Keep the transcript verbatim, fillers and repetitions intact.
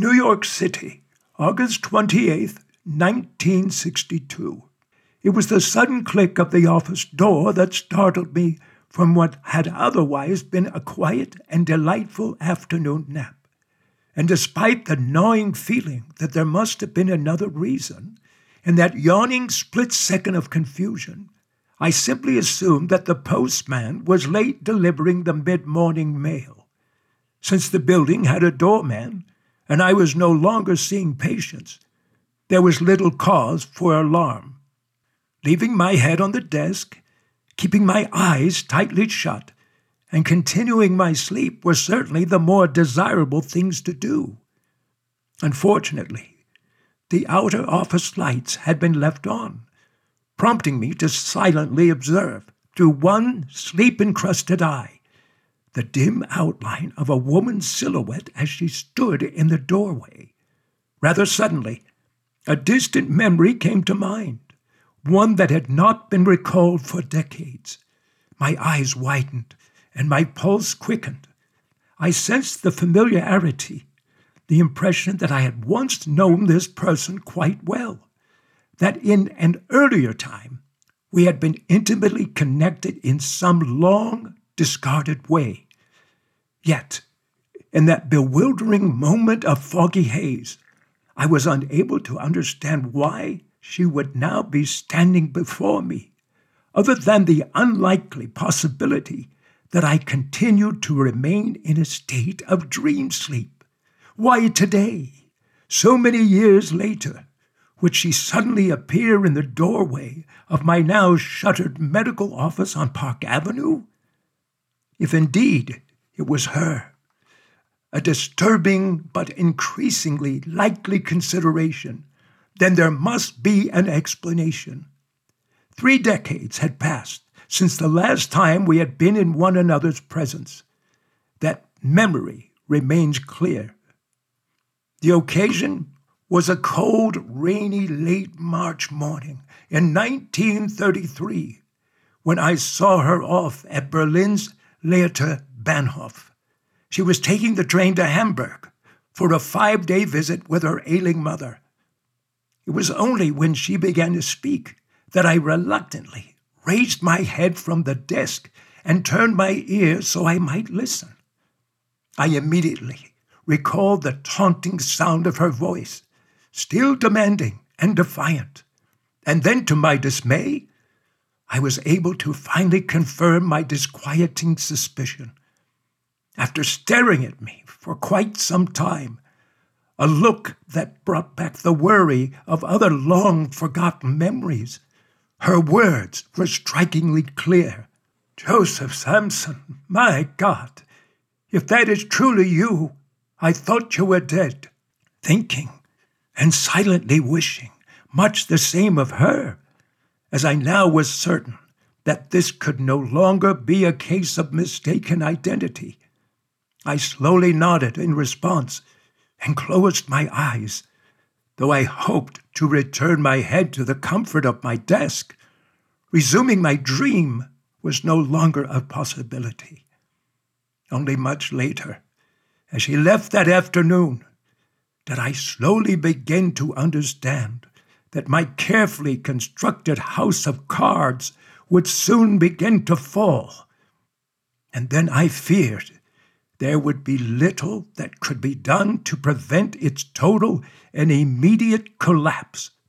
New York City, August twenty-eighth, nineteen sixty-two. It was the sudden click of the office door that startled me from what had otherwise been a quiet and delightful afternoon nap. And despite the gnawing feeling that there must have been another reason, in that yawning split second of confusion, I simply assumed that the postman was late delivering the mid-morning mail. Since the building had a doorman, and I was no longer seeing patients, there was little cause for alarm. Leaving my head on the desk, keeping my eyes tightly shut, and continuing my sleep were certainly the more desirable things to do. Unfortunately, the outer office lights had been left on, prompting me to silently observe, through one sleep-encrusted eye, the dim outline of a woman's silhouette as she stood in the doorway. Rather suddenly, a distant memory came to mind, one that had not been recalled for decades. My eyes widened, and my pulse quickened. I sensed the familiarity, the impression that I had once known this person quite well, that in an earlier time we had been intimately connected in some long, discarded way. Yet, in that bewildering moment of foggy haze, I was unable to understand why she would now be standing before me, other than the unlikely possibility that I continued to remain in a state of dream sleep. Why today, so many years later, would she suddenly appear in the doorway of my now shuttered medical office on Park Avenue? If indeed it was her, a disturbing but increasingly likely consideration, then there must be an explanation. Three decades had passed since the last time we had been in one another's presence. That memory remains clear. The occasion was a cold, rainy, late March morning in nineteen thirty-three, when I saw her off at Berlin's Leiter Bahnhof. She was taking the train to Hamburg for a five-day visit with her ailing mother. It was only when she began to speak that I reluctantly raised my head from the desk and turned my ear so I might listen. I immediately recalled the taunting sound of her voice, still demanding and defiant. And then, to my dismay, I was able to finally confirm my disquieting suspicion. After staring at me for quite some time, a look that brought back the worry of other long-forgotten memories, her words were strikingly clear. "Joseph Sampson, my God, if that is truly you, I thought you were dead." Thinking and silently wishing much the same of her, as I now was certain that this could no longer be a case of mistaken identity, I slowly nodded in response and closed my eyes, though I hoped to return my head to the comfort of my desk. Resuming my dream was no longer a possibility. Only much later, as she left that afternoon, did I slowly begin to understand that my carefully constructed house of cards would soon begin to fall. And then I feared there would be little that could be done to prevent its total and immediate collapse.